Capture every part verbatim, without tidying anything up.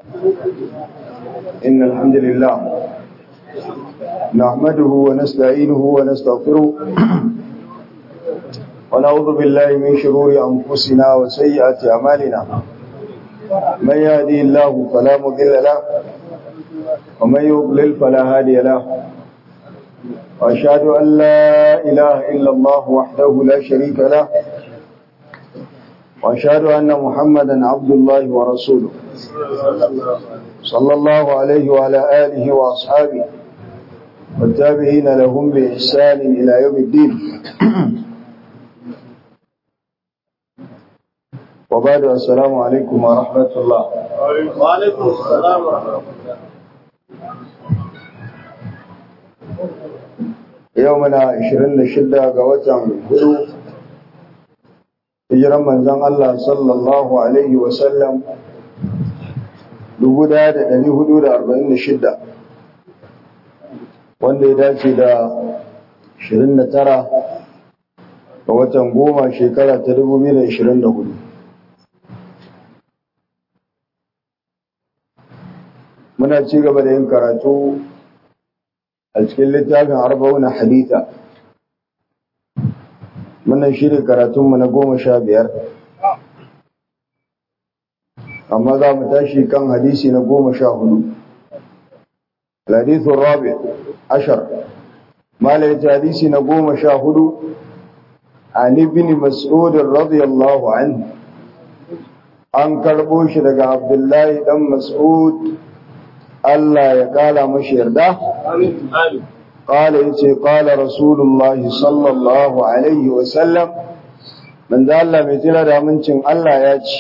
إن الحمد لله نحمده ونستعينه ونستغفره ونعوذ بالله من شرور أنفسنا وسيئات أعمالنا من يهدي الله فلا مضل له ومن يضلل فلا هادي له وأشهد أن لا إله إلا الله وحده لا شريك له وأشهد أن محمدا عبد الله ورسوله صلى الله عليه وعلى آله وأصحابه والتابعين لهم بإحسان إلى يوم الدين وبعد السلام عليكم ورحمة الله. وعليكم السلام ورحمة الله. يومنا عشرين لشدة قوة هدو hijiran manzon Allah sallallahu alaihi wasallam dubu ɗaya da ɗari hudu da arba'in da shida wanda ya dace da ashirin da tara ga watan goma shekara ta dubu biyu da ashirin da hudu. Muna ci gaba da yin karatu a cikin littafin arba'una haditha. Muna shirya karatunmu na goma sha biyar, amma za mu tashi kan hadisi na goma sha hudu. Hadithun rabi ashar, malaita hadisi na goma sha hudu, an ibn Mas'ud radiyallahu anhu, an karɓo shi daga Abdullahi ɗan Mas'ud, Allah ya ƙala mashi yarda. قال يتي قال رسول الله صلى الله عليه وسلم من ذا الله متلا دا منشن الله ياتي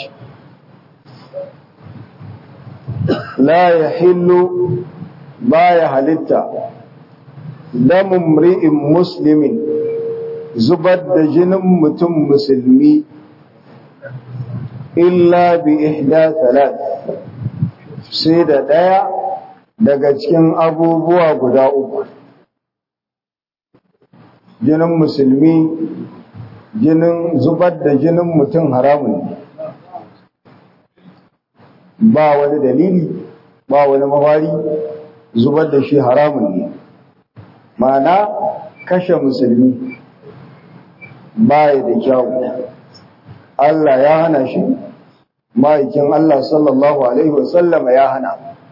لا يحل بايا حلتا دم امرئ مسلم زبد جنم متم مسلمي إلا بإحدى ثلاث سيدة دايا daga cikin abubuwa guda uku. Jinin musulmi, jinin zubar da jinin mutum haramun ne, ba wani dalili, ba wani mafari, zubar da shi haramun ne. Ma'ana kashe musulmi ba ya da kyau. Allah ya hana shi, ma'aikin Allah sallallahu Alaihi wasallama ya hana.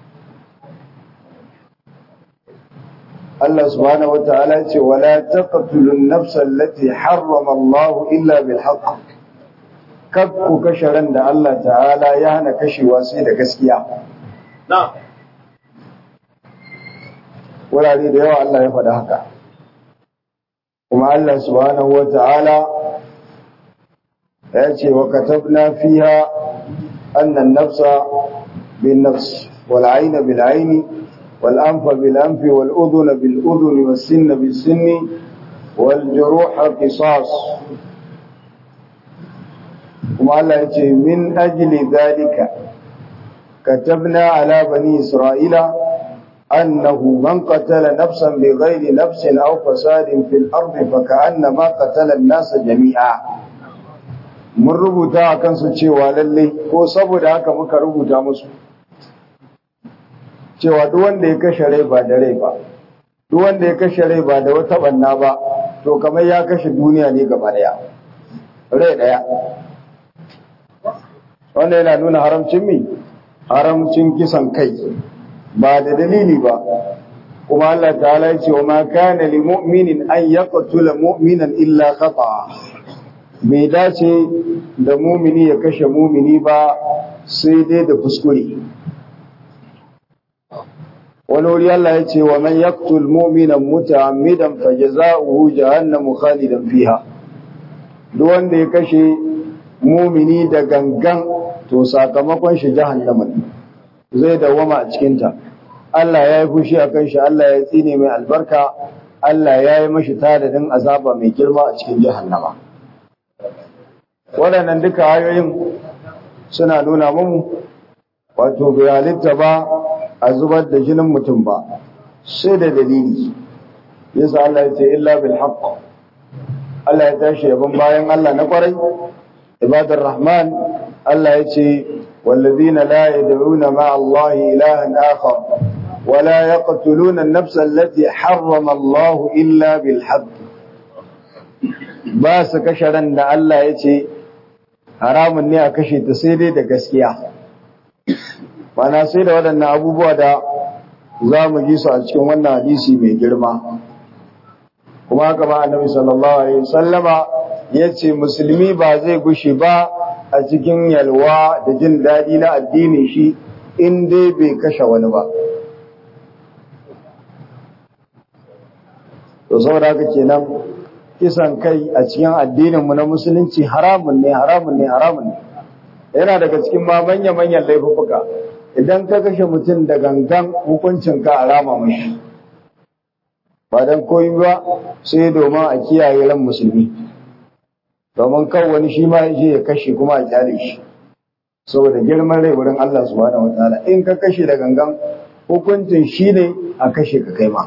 Allah subhanahu wata'ala ce wala taqtulun nafsal lati harrama Allah illa bil haqq, kakku kashe ran da Allah ta'ala ya hana kashewa sai da gaskiya. Na'am. Wurare da yawa Allah ya faɗa haka. Kuma Allah subhanahu wata'ala ya ce wa katabna fiha anna an-nafsa bin nafs wal 'ayna bil 'ayni والأنف بالأنف والأذن بالأذن والسن بالسن والجروح قصاص. كما الله يقول من أجل ذلك كتبنا على بني إسرائيل أنه من قتل نفسا بغير نفس أو فساد في الأرض فكأنما قتل الناس جميعا. mun rubuta a kansu cewa lalle ko saboda haka muka rubuta musu cewa duk wanda ya kashe rai ba da rai ba, duk wanda ya kashe rai ba da wata banna ba, to kamar ya kashe duniya ne gaba daya, rai daya. Wanda yana nuna haramcin mi, haramcin kisan kai ba da dalili ba. Kuma Allah ta'ala ya ce wa ma kana li mu'minin an yaqtula mu'minan illa khata. Bai dace da mumini ya kashe mumini ba sai dai da kuskure. wani wuri Allah ya ce wa man yaqtul mu'mina muta'ammidan fajaza'uhu jahannamu khalidan fiha, duk wanda ya kashe mumini da gangan to sakamakon shi jahannama ne, zai dawama a cikin ta. Allah ya yi fushi akan shi, Allah ya tsine mai albarka, Allah ya yi mashi tadadin azaba mai girma a cikin jahannama. Waɗannan duka ayoyin suna nuna mu wato bai halitta ba a zubar da jinin mutum ba sai da dalili. Yasa Allah ya ce illa bil haqq. Allah ya tashi yaban bayan Allah na kwarai, ibadar rahman, Allah ya ce والذين لا يدعون مع الله إلها آخر ولا يقتلون النفس التي حرم الله إلا بالحق باس كشرا لألا يتي حرام أني أكشي تسيدي دا قسكيا وانا سيدة ودنا أبو بودا زام جيسو أجكم وانا حديثي من جرما kuma kama annabi sallallahu alaihi wasallama yace musulmi ba zai gushi ba a cikin yalwa da jin dadi na addini shi in dai bai kashe wani ba to saboda haka kenan kisan kai a cikin addinin mu na musulunci haramun ne haramun ne haramun ne yana daga cikin ma manyan manyan laifuka idan ka kashe mutum da gangan hukuncin ka alama mashi ba don koyi ba sai domin a kiyaye ran musulmi domin kan wani shi ma je ya kashe kuma a kyale shi saboda girman rai wurin Allah subhanahu wataala in ka kashe da gangan hukuncin shi ne a kashe ka kai ma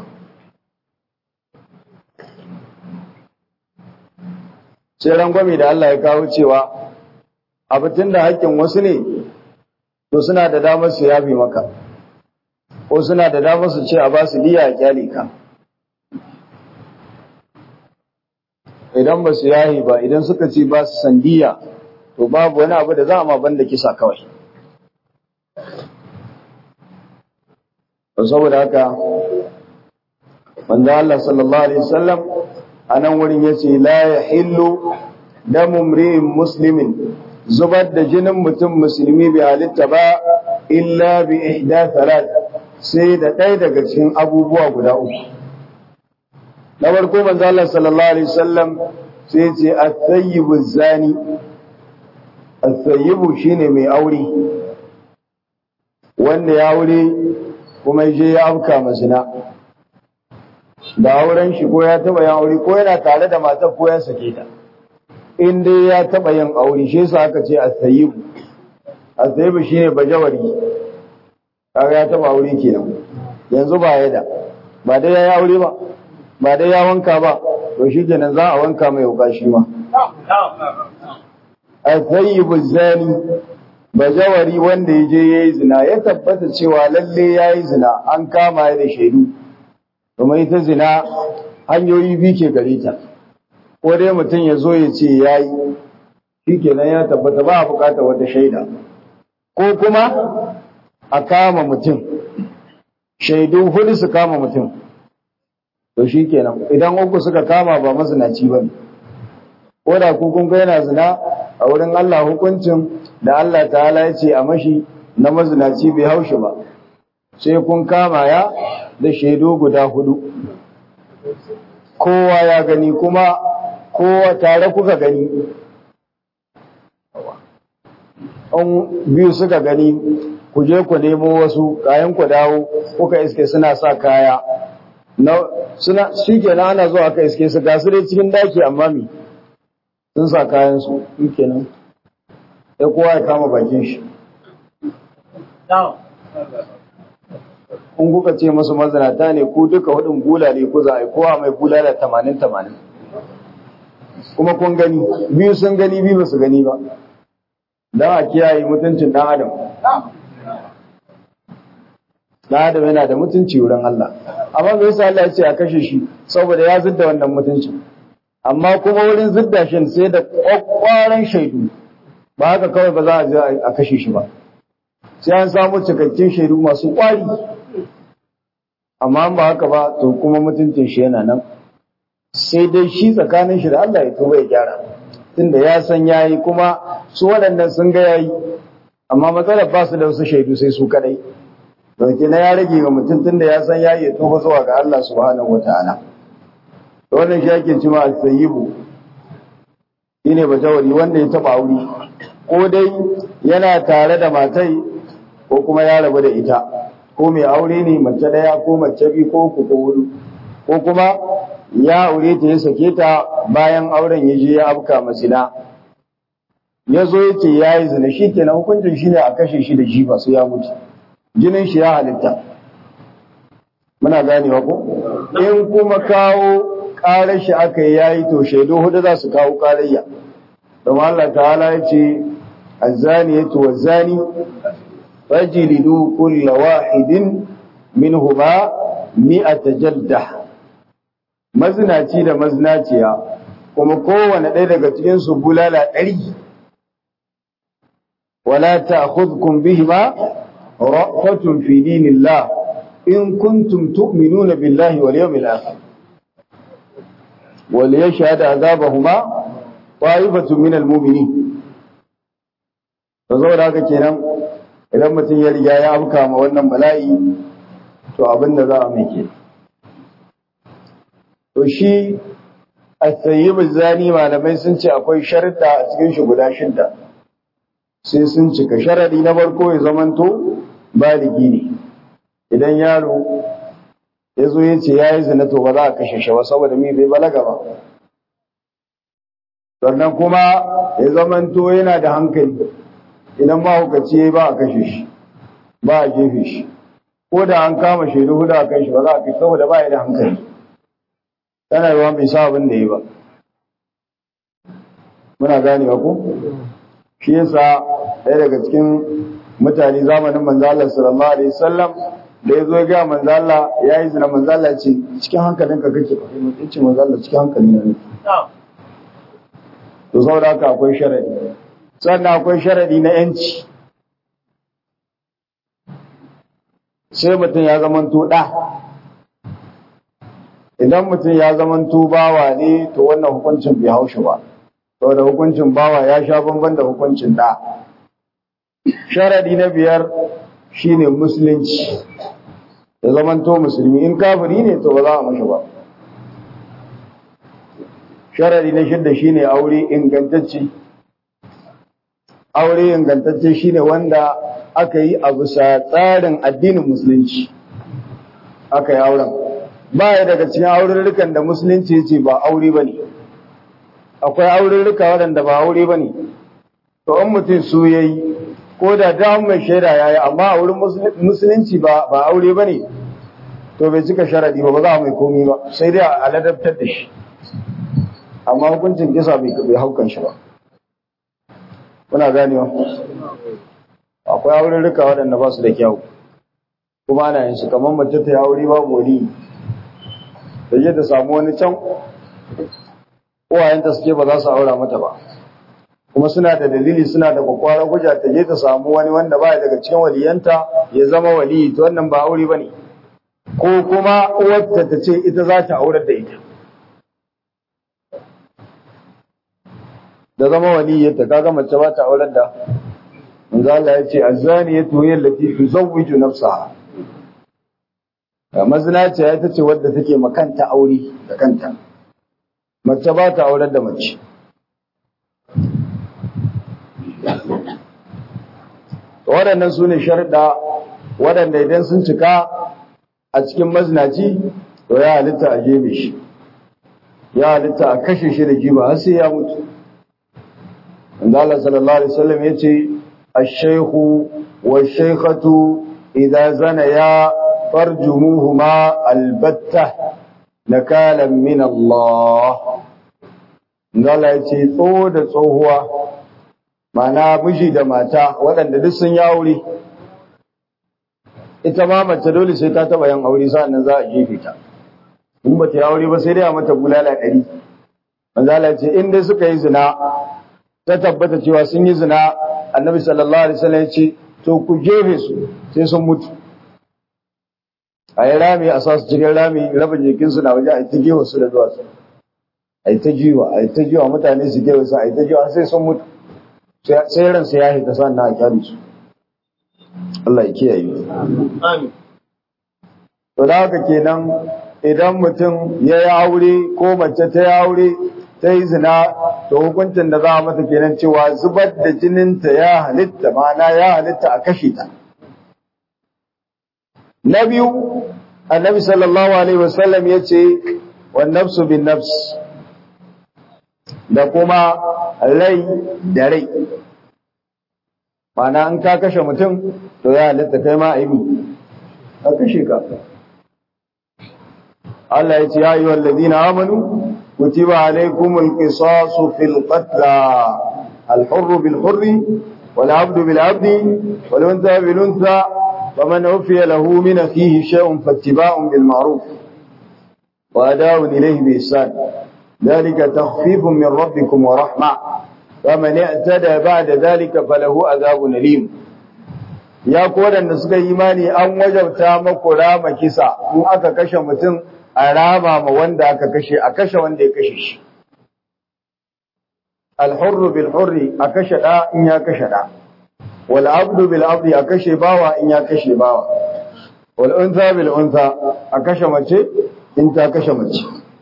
sai rangwame da Allah ya kawo cewa abincin da haƙƙin wasu ne to suna da damar su yafe maka ko suna da damar su ce a ba su diya a kyale ka idan ba su yahi ba idan suka ce ba su sandiya to babu wani abu da za a ma banda kisa kawai saboda haka manzo Allah sallallahu alaihi wasallam anan wurin yace la yahillu damu mri'in muslimin zubar da jinin mutum musulmi bi halitta ba illa bi ihda thalath sai da ɗaya daga cikin abubuwa guda uku na farko manzo Allah sallallahu alaihi wasallam sai ce at-tayyibu zani at-tayyibu shine mai aure wanda ya aure kuma je ya afka mazina da auren shi ko ya taba yin aure ko yana tare da matar ko ya sake ta in dai ya taba yin aure shi yasa aka ce at-tayyibu at-tayyibu shine bajawari kaga ya taba aure kenan yanzu ba ya da ba dai ya aure ba ba dai ya wanka ba to shi kenan za a wanka mai wuka shi ma al-tayyibu zani bajawari wanda ya je yayi zina ya tabbata cewa lalle yayi zina an kama ya da shaidu kuma ita zina hanyoyi biyu ke gare ta ko dai mutum ya zo ya ce yayi shi kenan ya tabbata ba a bukatar wata shaida ko kuma a kama mutum shaidu hudu su kama mutum to shi kenan idan uku suka kama ba mazinaci ba ne ko da kun ga yana zina a wurin Allah hukuncin da Allah ta'ala ya ce a mashi na mazinaci bai haushi ba sai kun kama ya da shaidu guda hudu kowa ya gani kuma kowa tare kuka gani an biyu suka gani ku je ku nemo wasu kayan ku dawo kuka iske suna sa kaya na suna shikenan ana zuwa aka iske su gasu dai cikin daki amma mi sun sa kayan su shikenan sai kowa ya kama bakin shi kun kuka ce masu mazanata ne ku duka hudun bulale ku za a yi kowa mai bulala tamanin tamanin kuma kun gani biyu sun gani biyu ba su gani ba don a kiyaye mutuncin ɗan adam ɗan adam yana da mutunci wurin Allah amma me yasa Allah ya ce a kashe shi saboda ya zidda wannan mutuncin amma kuma wurin zidda shi sai da kwakwaran shaidu ba haka kawai ba za a je a kashe shi ba sai an samu cikakken shaidu masu kwari amma ba haka ba to kuma mutuncin shi yana nan sai dai shi tsakanin shi da Allah ya tuba ya gyara tunda ya san yayi kuma su waɗannan sun ga yayi amma matsalar ba su da wasu shaidu sai su kadai don kina ya rage ga mutum tunda ya san yayi ya tuba zuwa ga Allah subhanahu wataala to wannan shi yake cewa al-sayyibu shine bajawari wanda ya taba aure ko dai yana tare da matai ko kuma ya rabu da ita ko mai aure ne mace daya ko mace biyu ko uku ko hudu ko kuma ya aure ta ya sake ta bayan auren ya je ya afka masina ya zo ya ce ya yi zina shi kenan hukuncin shi ne a kashe shi da jifa sai ya mutu jinin shi ya halitta muna ganewa ko in kuma kawo ƙarar shi aka yi yayi to shaidu hudu za su kawo ƙarayya domin Allah ta'ala ya ce az-zaniyatu waz-zani fajlidu kull wahidin minhuma mi'ata jaldah, mazinaci da mazinaciya kuma kowane ɗaya daga cikin su bulala ɗari. wala ta'khudhukum bihima ra'fatun fi dinillah in kuntum tu'minuna billahi wal yawmil akhir wal yashhad 'adabahuma ta'ifatun minal mu'minin. to saboda haka kenan idan mutum ya riga ya afka ma wannan bala'i to abinda za a mai ke to shi at-tayyib az-zani malamai sun ce akwai sharuɗa a cikin shi guda shida, sai sun cika. sharadi na farko ya zamanto baligi ne. idan yaro ya zo ya ce ya yi zina to ba za a kashe shi ba saboda mi bai balaga ba. sannan kuma ya zamanto yana da hankali, idan ba hukaci ba a kashe shi ba a jefe shi, ko da an kama shaidu hudu a kan shi ba za a kashe saboda ba ya da hankali, tana yawa bai sa abin da yi ba. muna gane ba ko shi yasa ɗaya daga cikin mutane zamanin manzo Allah sallallahu alaihi wasallam da yazo ya ga manzo Allah yayi zina, manzo Allah ce cikin hankalinka kake kai mutum ce manzo Allah cikin hankali na ne. to saboda haka akwai sharadi, sannan akwai sharadi na yanci. sai mutum ya zamanto ɗa. idan mutum ya zamanto bawa ne to wannan hukuncin bai haushi ba, saboda hukuncin bawa ya sha bamban da hukuncin ɗa. sharadi na biyar shine musulunci, ya zamanto musulmi. in kafiri ne to ba za a mashi ba. sharadi na shidda shine aure ingantacce. aure ingantacce shine wanda aka yi a bisa tsarin addinin musulunci aka yi auren, ba ya daga cikin aururrukan da musulunci ya ce ba aure ba ne. akwai aururruka waɗanda ba aure ba ne, to in mutum su ya yi ko da dam mai shaida ya yi, amma a wurin musulunci ba aure ba ne, to bai cika sharadi ba, ba za a mai komi ba, sai dai a ladabtar da shi, amma hukuncin kisa bai haukan shi ba. kuna ganewa? akwai aururruka waɗanda ba su da kyau kuma ana yin su, kamar mace ta yi aure babu wali, da je ta samu wani can uwayenta suke ba za su aura mata ba, kuma suna da dalili, suna da kwakwaran hujja, ta je ta samu wani wanda ba daga cikin waliyanta ya zama wali, to wannan ba aure bane. ko kuma uwarta ta ce ita za ta aurar da ita da zama waliyyarta, kaga mace ba ta aurar da. manzo Allah ya ce az-zaniyatu hiya allati tuzawwiju nafsaha, mazinaci ita ce wadda take makanta aure da kanta, mace ba ta aurar da mace. waɗannan su ne sharuɗa waɗanda idan sun cika a cikin mazinaci to ya halitta a jebe shi, ya halitta a kashe shi da jiba har sai ya mutu. inda Allah sallallahu alaihi wasallam ya ce ash-shaykhu wash-shaykhatu idza zanaya farjumuhuma albatta nakalan min Allah. inda Allah ya ce tsoho da tsohuwa, mana miji da mata waɗanda duk sun yi aure, ita ma mace dole sai ta taɓa yin aure sa'annan za a jefe ta. in ba ta yi aure ba sai dai a mata bulala ɗari. manzo Allah ya ce in dai suka yi zina ta tabbata cewa sun yi zina, annabi sallallahu alaihi wasallam ya ce to ku jefe su sai sun mutu. a yi rami a sa su cikin rami, raba jikinsu na waje a yi ta gewa su da duwatsu, a yi ta jiwa a yi ta jiwa mutane su gewa su a yi ta jiwa sai sun mutu, sai ransa ya hita sannan a kyale su. Allah ya kiyaye. Amin. To da haka kenan idan mutum ya yi aure ko mace ta yi aure ta yi zina, to hukuncin da za a mata kenan cewa zubar da jininta ya halitta, ma'ana ya halitta a kashe ta. Na biyu, annabi sallallahu alaihi wasallam ya ce wan nafsu bin nafs, da kuma rai da rai, ma'ana in ka kashe mutum to ya halitta kai ma aibi ka kashe ka. Allah ya ce ya ayyuhal ladina amanu kutiba alaykumul qisasu fil qatl al hurr bil hurr wal abdu bil abdi wal untha bil untha faman ufiya lahu min akhihi shay'un fattiba'un bil ma'ruf wa ada'un ilayhi bi ihsan dhalika takhfifun min rabbikum wa rahmah faman i'tada ba'da dhalika falahu adhabun alim. Ya ku waɗanda suka yi imani an wajabta maku rama kisa in aka kashe mutum a rama ma wanda aka kashe a kashe wanda ya kashe shi. Al-hurru bil hurri a kashe da in ya kashe da. Wal abdu bil abdi a kashe bawa in ya kashe bawa. Wal untha bil untha a kashe mace in ta kashe mace.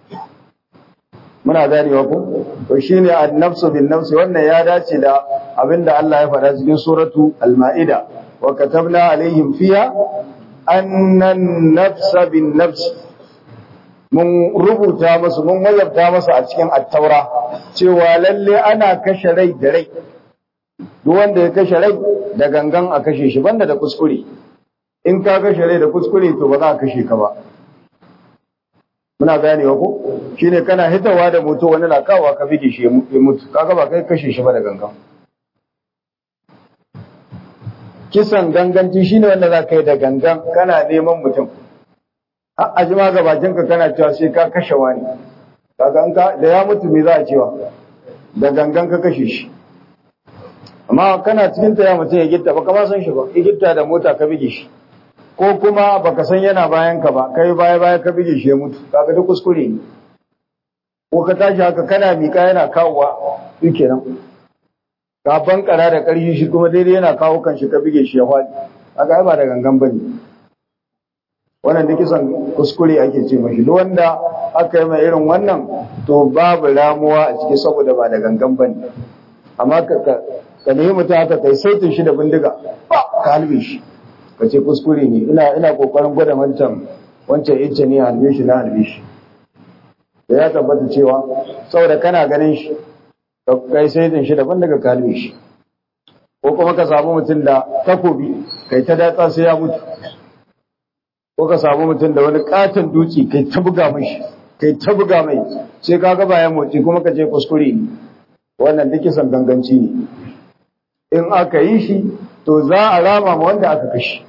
Muna ganewa ku? To shine an-nafsu bin nafsi wannan ya dace da abinda Allah ya faɗa cikin suratu al-Ma'ida. وكتبنا عليهم فيها أن النفس بالنفس من rubuta masu mun wajabta masu a cikin at-taura cewa lalle ana kashe rai da rai duk wanda ya kashe rai da gangan a kashe shi banda da kuskure in ka kashe rai da kuskure to ba za a kashe ka ba muna ganewa ko shine kana hitawa da mutu wani na kawo ka bige shi ya mutu kaga ba kai kashe shi ba da gangan kisan ganganci shine wanda za ka yi da gangan kana neman mutum har a jima ga bakinka kana cewa sai ka kashe wani kaga in ka da ya mutu me za a cewa da gangan ka kashe shi amma kana cikin ta ya mutum ya gitta baka ma san shi ba ya gitta da mota ka bige shi ko kuma baka san yana bayan ka ba kai baya baya ka bige shi ya mutu kaga duk kuskure ne ko ka tashi haka kana mika yana kawowa shikenan ka bankara da ƙarfi shi kuma daidai yana kawo kan shi ka bige shi ya faɗi aka ba da gangan bane wannan da kisan kuskure ake ce mashi duk wanda aka yi mai irin wannan to babu ramuwa a ciki saboda ba da gangan bane amma ka ka nemi mutum haka kai saitin shi da bindiga ba ka halbe shi ka ce kuskure ne ina ina kokarin gwada wancan wancan icce ne halbe shi na halbe shi da ya tabbata cewa saboda kana ganin shi kai sai din shi daban daga kalme shi ko kuma ka samu mutum da takobi kai ta datsa sai ya mutu ko ka samu mutum da wani katon duki kai ta buga mishi kai ta buga mai sai ka ga bayan motsi kuma ka je kuskure ne wannan duk kisan ganganci ne in aka yi shi to za a rama ma wanda aka kashe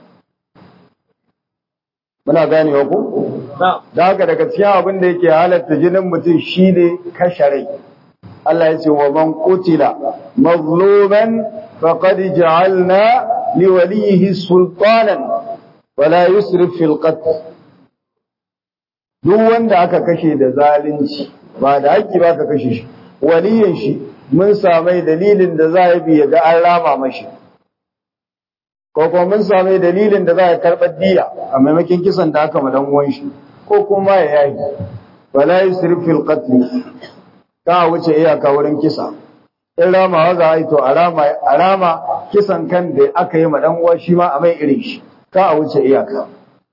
muna ganewa ko da haka daga cikin abin da yake halatta jinin mutum shine kashe rai Allah ya ce wa man qutila mazluman faqad ja'alna li walihi sultanan wala yusrif fil qatl duk wanda aka kashe da zalunci ba da haƙƙi ba ka kashe shi waliyin shi mun samai dalilin da za a bi ya ga an rama mashi ko kuma mun samai dalilin da za a karɓar diya a maimakon kisan da aka madan uwan shi ko kuma ya yayi wala yusrif fil qatl ka wuce iyaka wurin kisa in ramawa za a yi to a rama kisan kan da aka yi ma dan uwa shi ma a mai irin shi ka a wuce iyaka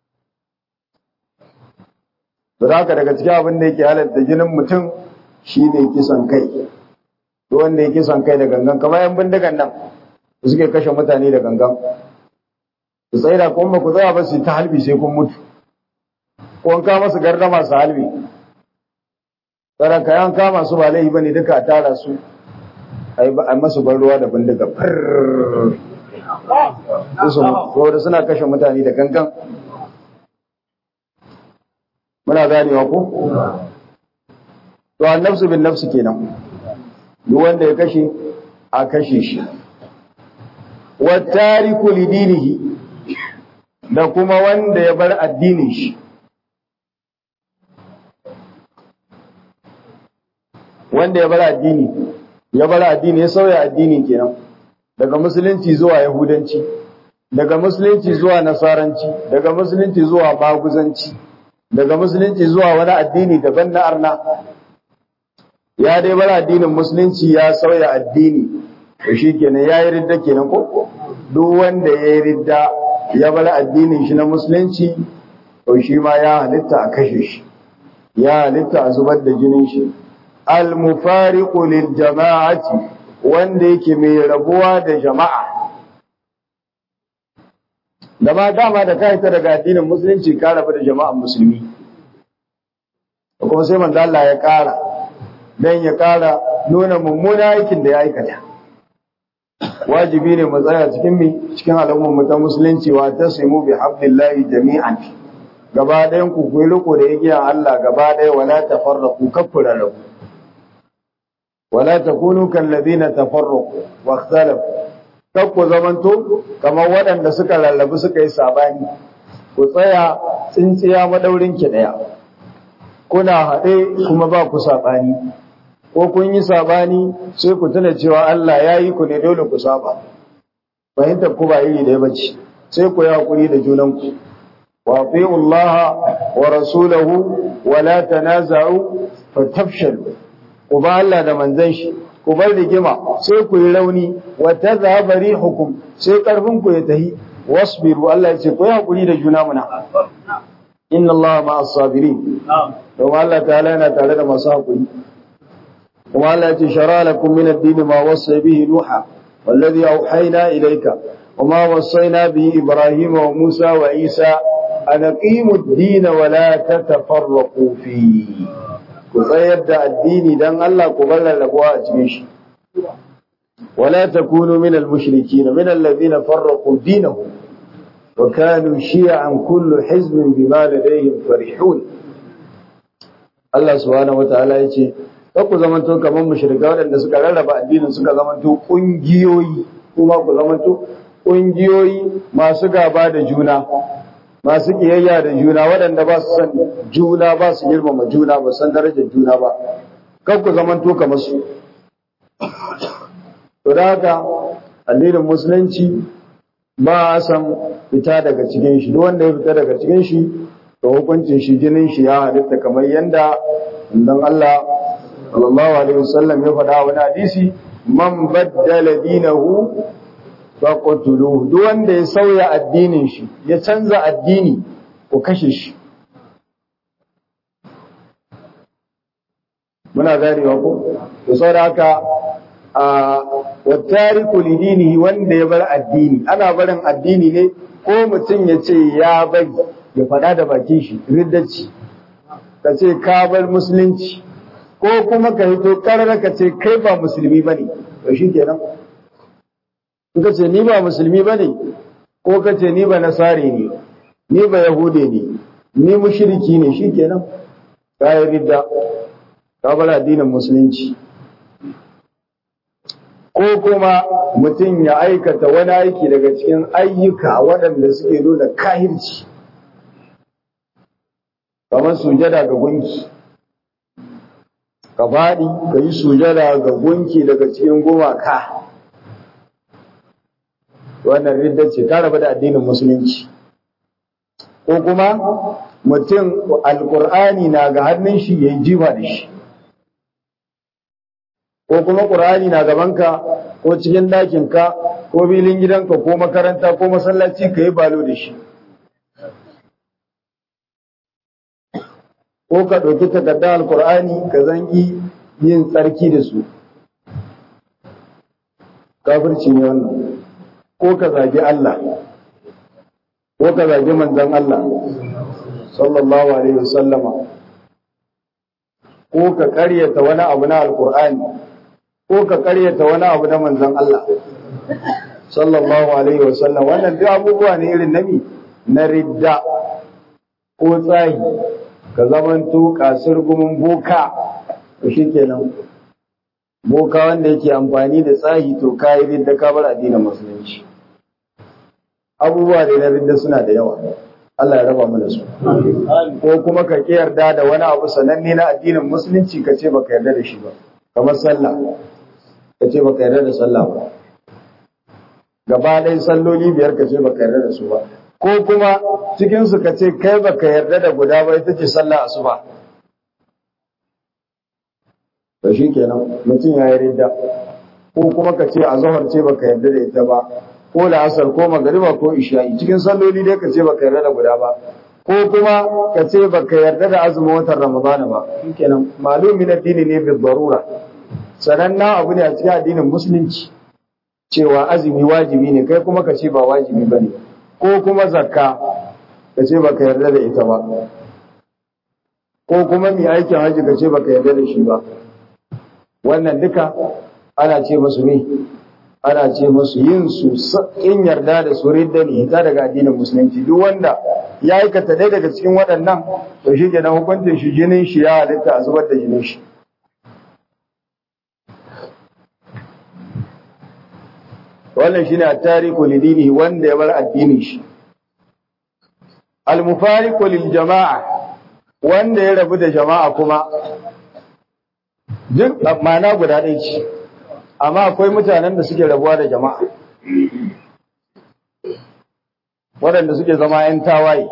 to haka daga cikin abin da yake halatta jinin mutum shine kisan kai to wanda yake kisan kai da gangan kamar yan bindigan nan da suke kashe mutane da gangan ku tsaira kuma ku tsaya ba su ta halbi sai kun mutu ko an kama su gardama su halbi tsara kayan kama su ba laifi bane duka a tara su a masu ban ruwa da bindiga fir su ko da suna kashe mutane da gangan muna ganewa ko to annafsu bin nafsi kenan duk wanda ya kashe a kashe shi wa tariku lidinihi da kuma wanda ya bar addinin shi wanda ya bar addini ya bar addini ya sauya addini kenan daga musulunci zuwa yahudanci daga musulunci zuwa nasaranci daga musulunci zuwa maguzanci daga musulunci zuwa wani addini daban na arna ya dai bar addinin musulunci ya sauya addini to shikenan yayi ridda kenan ko duk wanda yayi ridda ya bar addinin shi na musulunci to shi ma ya halitta a kashe shi ya halitta a zubar da jinin shi al-mufariqu lil jama'ati wanda yake mai rabuwa da jama'a da ma dama da kai ta daga addinin musulunci ka rabu da jama'an musulmi kuma sai manzo Allah ya kara dan ya kara nuna mummuna aikin da ya aikata wajibi ne mu tsaya cikin mi cikin al'ummar mu ta musulunci wa tasimu bi hablillahi jami'an gaba ɗayan ku ku riko da igiyan Allah gaba ɗaya wala tafarraqu kaffara lahu wala takunu kal ladina tafarraqu wa ikhtalafu kakku zamanto kamar waɗanda suka lallabu suka yi sabani ku tsaya tsintsiya madaurin ki daya kuna haɗe kuma ba ku sabani ko kun yi sabani sai ku tuna cewa Allah ya yi ku ne dole ku saba fahimtar ku ba iri da ya bace sai ku yi hakuri da junanku wa ati'u Allah wa rasulahu wa la tanaza'u fatafshalu ku ba Allah da manzon shi ku bar rigima sai ku yi rauni wa tadhhabu rihukum sai karfin ku ya tahi wasbiru Allah ya ce ku yi hakuri da juna muna inna Allah ma'as sabirin to Allah ta'ala yana tare da masu hakuri kuma Allah ya ce shara lakum min ad-din ma wasa bihi nuha wallazi awhayna ilayka wama wasayna bihi ibrahima wa musa wa isa an aqimu ad-din wa la tatafarraqu fihi ku tsayar da addini dan Allah ku bar rarrabuwa a cikin shi wala takunu min al-mushrikeen min alladhina farraqu dinahum wa kanu shi'an kullu hizbin bima ladayhim farihun Allah subhanahu wa ta'ala yace kar ku zamanto kamar mushrika waɗanda suka rarraba addinin suka zamanto kungiyoyi kuma ku zamanto kungiyoyi masu gaba da juna masu kiyayya da juna waɗanda ba su san juna ba su girmama juna ba san darajar juna ba kar ku zamanto kamar su to da haka addinin musulunci ba a san fita daga cikin shi duk wanda ya fita daga cikin shi to hukuncin shi jinin shi ya halitta kamar yanda dan Allah sallallahu alaihi wasallam ya faɗa wani hadisi man baddala dinahu faqtuluhu duk wanda ya sauya addinin shi ya canza addini ko kashe shi muna ganewa ko to saboda haka a watariku lidinihi wanda ya bar addini ana barin addini ne ko mutum ya ce ya bari ya faɗa da bakin shi riddaci ka ce ka bar musulunci ko kuma ka hito karara ka ce kai ba musulmi ba ne to shi kenan ka ce ni ba musulmi ba ne ko ka ce ni ba nasari ne ni ba yahude ne ni mushriki ne shi kenan ka yi ridda ka bar addinin musulunci ko kuma mutum ya aikata wani aiki daga cikin ayyuka waɗanda suke nuna kahirci kamar sujada ga gunki ka faɗi ka yi sujada ga gunki daga cikin gumaka wannan ridda ce ta raba da addinin musulunci ko kuma mutum alkur'ani na ga hannun shi ya yi jifa da shi ko kuma ƙur'ani na gabanka ko cikin ɗakinka ko filin gidanka ko makaranta ko masallaci ka yi balo da shi ko ka ɗauki takardar alkur'ani ka zangi yin tsarki da su kafirci ne wannan ko ka zagi Allah ko ka zagi manzon Allah sallallahu alaihi wasallama ko ka karyata wani abu na alkur'ani ko ka karyata wani abu na manzon Allah sallallahu alaihi wasallam wannan duk abubuwa ne irin nabi na ridda ko tsahi ka zamanto kasar gumin boka to shikenan boka wanda yake amfani da tsahi to kai ridda ka bar addinin musulunci abubuwa da na ridda suna da yawa Allah ya raba mu da su ko kuma ka ki yarda da wani abu sananne na addinin musulunci ka ce baka yarda da shi ba kamar sallah ka ce baka yarda da sallah ba gaba ɗayan salloli biyar ka ce baka yarda da su ba ko kuma cikin su ka ce kai baka yarda da guda ba ita ce sallah asuba to shikenan mutum ya yi ridda ko kuma ka ce azhar ce baka yarda da ita ba ko la'asar ko magariba ko isha'i cikin salloli dai ka ce baka yarda da guda ba ko kuma ka ce baka yarda da azumin watan ramadana ba shikenan malumi na dini ne bi darura sananna abu ne a cikin addinin musulunci cewa azumi wajibi ne kai kuma ka ce ba wajibi bane ko kuma zakka ka ce baka yarda da ita ba ko kuma mai aikin haji ka ce baka yarda da shi ba wannan duka ana ce musu me ana ce musu yin su in yarda da su ridda ne ta daga addinin musulunci. Duk wanda ya aikata ɗaya daga cikin waɗannan to shi kenan hukuncin shi jinin shi ya halitta a zubar da jinin shi. Wannan shine at-tariku lidinihi, wanda ya bar addinin shi. Al-mufariqu lil jama'a, wanda ya rabu da jama'a kuma duk ma'ana guda ɗaya ce, amma akwai mutanen da suke rabuwa da jama'a waɗanda suke zama ‘yan tawaye,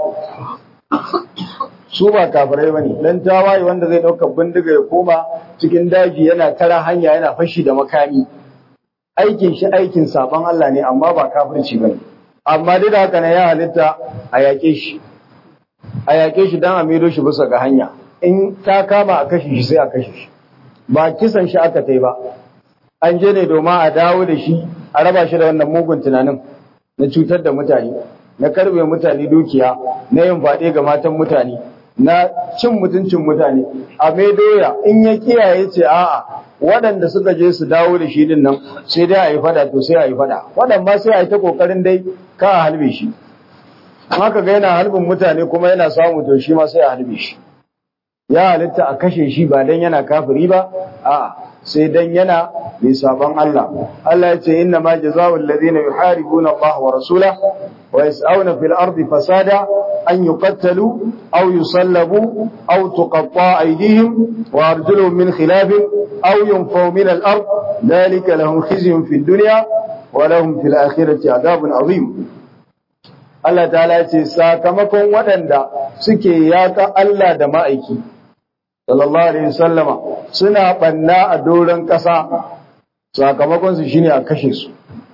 su ba kafirai ba ne. ɗan tawaye wanda zai ɗauka bindiga ya koma cikin daji yana tara hanya yana fashi da makami, aikin shi aikin saban Allah ne, amma ba kafirci ba ne. Amma duk da haka na ya halitta a yaƙe shi a yaƙe shi don a maido shi bisa ga hanya. In ta kama a kashe shi sai a kashe shi, ba kisan shi aka tai ba, an je ne domin a dawo da shi a raba shi da wannan mugun tunanin na cutar da mutane, na karbe mutane dukiya, na yin faɗe ga matan mutane, na cin mutuncin mutane. A mai doya in ya kiyaye ce a'a waɗanda suka je su dawo da shi din nan sai dai a yi fada, to sai a yi fada, waɗanda ma sai a yi ta ƙoƙarin dai ka a halbe shi. Haka ga yana halbin mutane kuma yana samu, to shi ma sai a halbe shi. Ya halitta a kashe shi ba dan yana kafiri ba, a'a sai dan yana mai saban Allah. Allah ya ce inna ma jazaa'ul ladina yuharibuna Allah wa rasulahu wa yas'auna fil ardi fasada an yuqattalu aw yusallabu aw tuqatta'a aydihim wa arjuluhum min khilaf aw yunfaw min al ard dhalika lahum khizyun fid dunya wa lahum fil akhirati adhabun adhim. Allah ta'ala ya ce sakamakon waɗanda suke yaka Allah da ma'aiki sallallahu alaihi wasallama suna banna a doron ƙasa, sakamakon su shine a kashe su.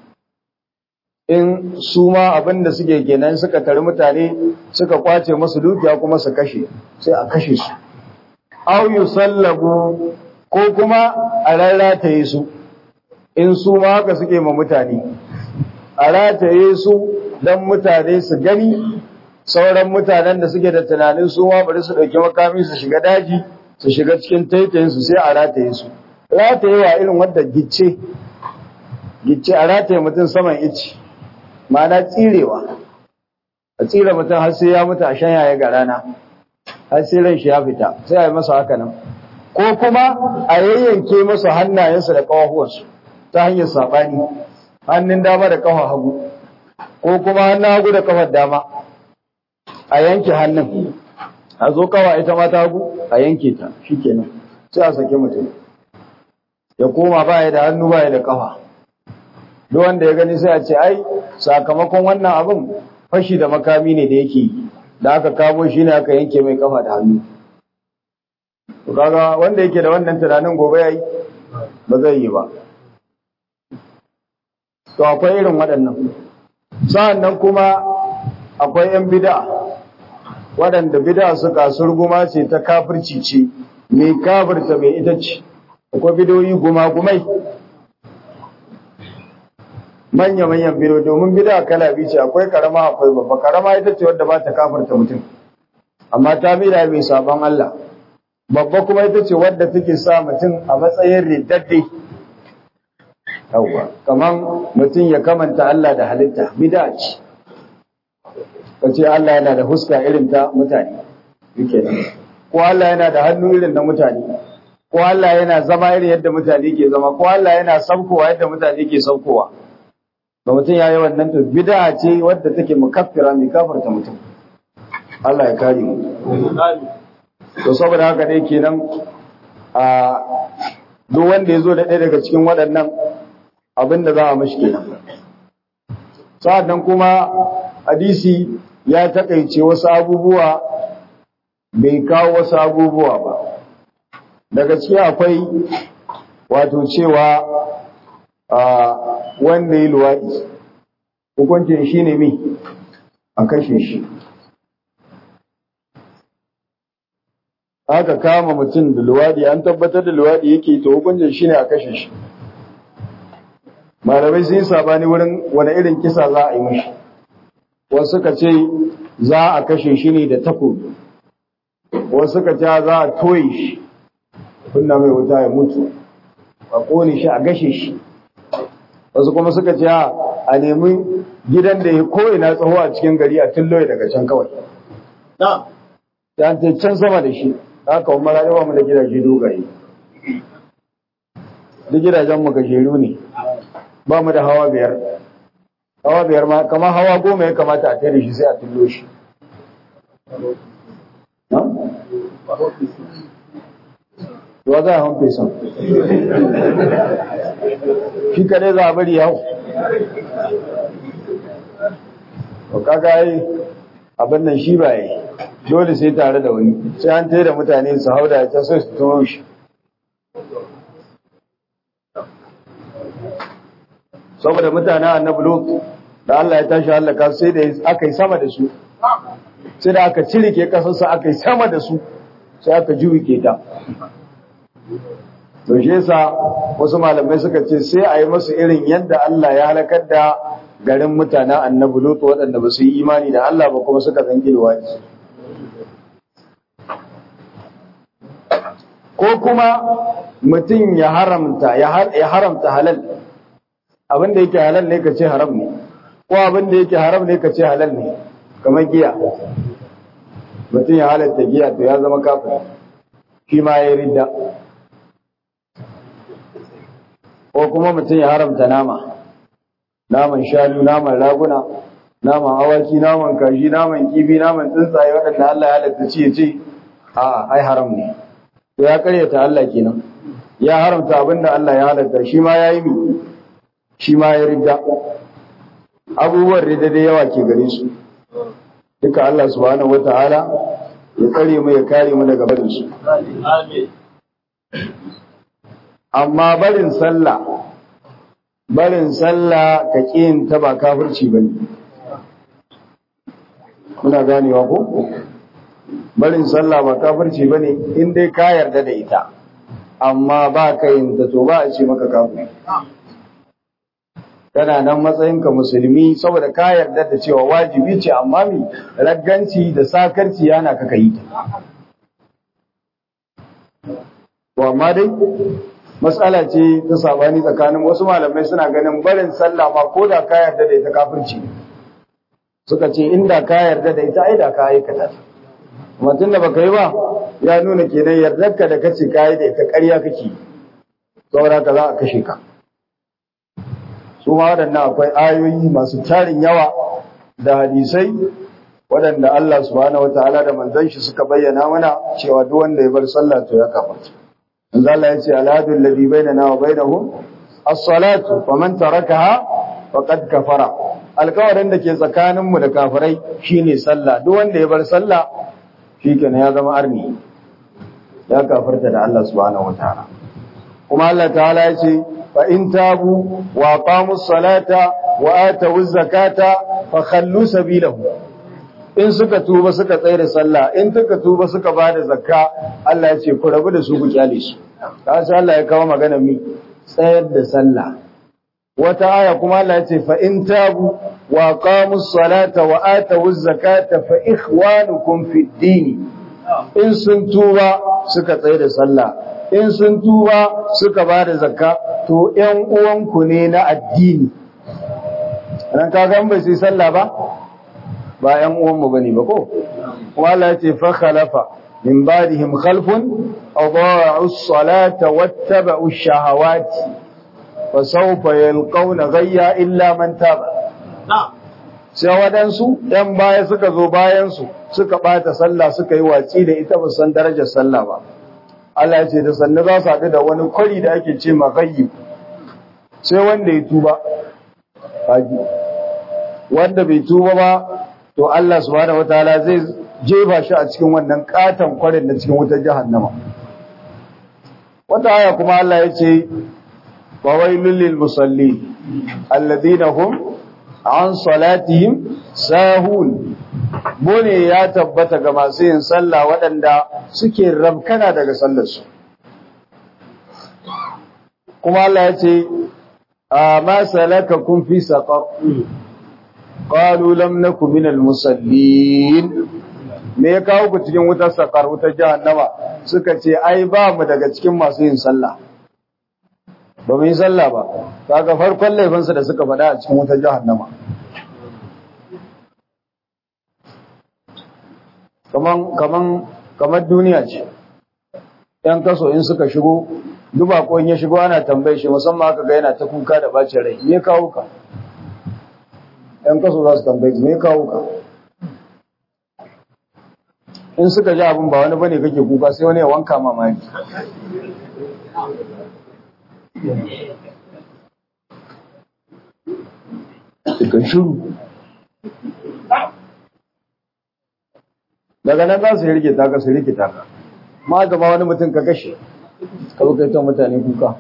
In su ma abinda suke kenan suka tare mutane suka kwace musu dukiya kuma su kashe, sai a kashe su. Aw yusallabu, ko kuma a rarrataye su, in su ma haka suke ma mutane, a rataye su dan mutane su gani, sauran mutanen da suke da tunanin su ma bari su dauki makami su shiga daji su shiga cikin taitayinsu sai a rataye su. Rataye wa irin wadda gicce gicce a rataye mutum saman ici, ma'ana tsirewa, a tsire mutum har sai ya mutu a shanya ya ga rana, har sai ran shi ya fita, sai a yi masa haka nan. Ko kuma a yayyanke masa hannayensu da ƙafafuwansu ta hanyar saɓani, hannun dama da ƙafa hagu, ko kuma hannun hagu da ƙafar dama, a yanke hannun, a zo kawa ita ma ta hagu a yanke ta, shikenan sai a sake mutum ya koma baya da hannu baya da kafa. Duk wanda ya gani sai a ce ai sakamakon wannan abin fashi da makami ne da yake da aka kamo shi ne aka yanke mai kafa da hannu. To kaga wanda yake da wannan tunanin gobe yayi ba zai yi ba. To akwai irin waɗannan. Sa'annan kuma akwai yan bid'a waɗanda bid'a suka surguma ce ta kafirci ce, mai kafirta mai ita ce. Akwai bidoyi guma-gumai, manya-manyan bido, domin bid'a kala biyu ce, akwai karama akwai babba. Karama ita ce wadda ba ta kafirta mutum, amma ta bida mai sabon Allah. Babba kuma ita ce wadda take sa mutum a matsayin riddadde. Yawwa, kaman mutum ya kamanta Allah da halitta, bid'a ce. Kace Allah yana da huska irin ta mutane, yake nan. Ko Allah yana da hannu irin na mutane, ko Allah yana zama irin yadda mutane ke zama, ko Allah yana saukowa yadda mutane ke saukowa. Ba mutum ya yi wannan to bid'a ce wadda take mukaffira mai kafarta mutum. Allah ya kare mu. To saboda haka dai kenan a duk wanda ya zo da ɗaya daga cikin waɗannan abin da za a mashi kenan. Sa'annan kuma hadisi ya takaice wasu abubuwa bai kawo wasu abubuwa ba. Daga ciki akwai wato cewa wanda ya luwaɗi hukuncin shi ne mi a kashe shi. Aka kama mutum da luwaɗi, an tabbatar da luwaɗi yake, to hukuncin shi ne a kashe shi. Malamai sun yi sabani wurin wani irin kisa za a yi mashi. Wasu suka ce za a kashe shi ne da takobi, wasu suka ce za a toye shi, kunna mai wuta ya mutu, a ƙone shi a gashe shi. wasu kuma suka ce a nemi gidan da ya ko'ina tsaho a cikin gari a tilloye daga can kawai na da an can sama da shi haka kuma rayuwa mu da gidaje dogaye duk gidajen mu gajeru ne ba mu da hawa biyar hawa biyar ma kamar hawa goma ya kamata a tare shi sai a tillo shi Wa za a hanfe son shi kadai za a bari yau to kaga yi abin nan shi ba yi dole sai tare da wani sai an tare da mutane su hau da ta sai su tono shi saboda mutanen annabi Lut da Allah ya tashi halaka sai da aka yi sama da su sai da aka cirike kasarsa aka yi sama da su sai aka juwike ta to shi yasa wasu malamai suka ce sai a yi masu irin yadda Allah ya halakar da garin mutanen annabi Lut waɗanda ba su yi imani da Allah ba kuma suka zangi luwaɗi ko kuma mutum ya haramta ya haramta halal abin da yake halal ne ka ce haram ne ko abin da yake haram ne ka ce halal ne kamar giya mutum ya halatta giya to ya zama kafin shi ma ya ridda ko kuma mutum ya haramta nama naman shanu naman raguna naman awaki naman kaji naman kibi naman tsuntsaye waɗanda Allah ya halatta ci ya ce a ai haram ne to ya karyata Allah kenan ya haramta abin da Allah ya halatta shi ma ya yi mi shi ma ya ridda abubuwan ridda da yawa ke gare su duka Allah subhanahu wataala ya tsare mu ya kare mu daga barin su amma barin sallah barin sallah ka kiyin ta ba kafirci bane muna ganewa ko barin sallah ba kafirci bane in dai ka yarda da ita amma ba ka yin ta to ba a ce maka kafiri kana nan matsayinka musulmi saboda ka yarda da cewa wajibi ce amma mi ragganci da sakarci yana ka kai ta to amma dai matsala ce ta sabani tsakanin wasu malamai suna ganin barin sallah ma ko da ka yarda da ita kafirci suka ce inda ka yarda da ita ai da ka aikata ta kuma tunda baka yi ba ya nuna kenan yardarka da kace ka yi da ita ƙarya kake saboda ka za a kashe ka su ma waɗannan akwai ayoyi masu tarin yawa da hadisai waɗanda Allah subhanahu wataala da manzon shi suka bayyana mana cewa duk wanda ya bar sallah to ya kafarta manzo Allah ya ce alhadul ladhi bainana wa bainahum as-salatu faman tarakaha faqad kafara alƙawarin da ke tsakanin mu da kafirai shine sallah duk wanda ya bar sallah shikenan ya zama arni ya kafarta da Allah subhanahu wataala kuma Allah ta'ala ya ce فإن تابوا وأقاموا الصلاة وآتوا الزكاة فخلوا سبيلهم in suka tuba suka tsaya da sallah in suka tuba suka bada zakka Allah ya ce ku rabu da su ku kyale su kace Allah ya kawo magana mi tsayar da sallah wata aya kuma Allah ya ce fa in tabu wa aqamus salata wa atawuz zakata fa ikhwanukum fid din in sun tuba suka tsaya da sallah in sun tuba suka bada zakka to ƴan uwanku ne na addini ran kaga in bai sai sallah ba ba ƴan uwanmu bane ba ko kuma Allah ya ce fa khalafa min ba'dihim khalfun adaa'u as-salata wattaba'u ash-shahawati fa sawfa yalqawna ghayya illa man taba sai wadansu ɗan baya suka zo bayan su suka bata sallah suka yi watsi da ita ba san darajar sallah ba Allah ya ce da sannu za su haɗu da wani kwari da ake ce magayyi sai wanda ya tuba wanda bai tuba ba to Allah subhanahu wataala zai jefa shi a cikin wannan katon kwarin da cikin wutar jahannama wata aya kuma Allah ya ce fawailul lil musallin alladhina hum an salatihim sahun bone ya tabbata ga masu yin sallah waɗanda suke rabkana daga sallarsu kuma Allah ya ce ma salakakum fi saqar qalu lam nakum minal musallin me ya kawo ku cikin wutar saqar wutar jahannama suka ce ai ba mu daga cikin masu yin sallah ba mu yi sallah ba kaga farkon laifinsa da suka faɗa a cikin wata jahannama kaman kaman kamar duniya ce yan kaso in suka shigo duba ko in ya shigo ana tambaye shi musamman aka ga yana ta kuka da bacin rai me kawo ka yan kaso za su tambaye me kawo ka in suka ji abin ba wani bane kake kuka sai wani ya wanka mamaki suka shiru daga nan za su rike taka su rike taka ma gaba wani mutum ka kashe ka zo kai ta mutane kuka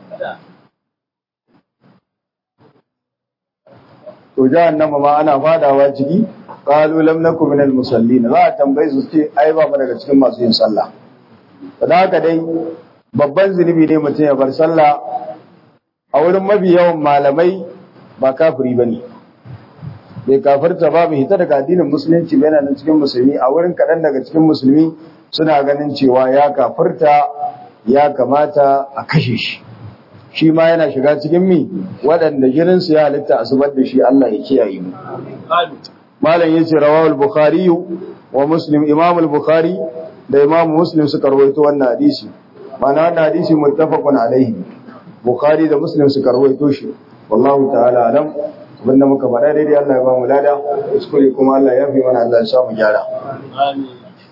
to jahannama ma ana fadawa ciki qalu lam nakum minal musallin za a tambaye su ce ai ba mu daga cikin masu yin sallah da haka dai babban zunubi ne mutum ya bar sallah a wurin mafi yawan malamai ba kafiri bane bai kafirta ba bai hita daga addinin musulunci ba yana nan cikin musulmi a wurin kaɗan daga cikin musulmi suna ganin cewa ya kafirta ya kamata a kashe shi shi ma yana shiga cikin mi waɗanda jininsu ya halitta a zubar da shi Allah ya kiyaye mu malam yace rawahu al-bukhari wa muslim imam al-bukhari da imam muslim suka rawaito wannan hadisi mana wannan hadisi muttafaqun alaihi bukhari da muslim suka rawaito shi wallahu ta'ala alam abinda muka faɗa daidai Allah ya ba mu lada kuskure kuma Allah ya fi mana Allah ya samu gyara amin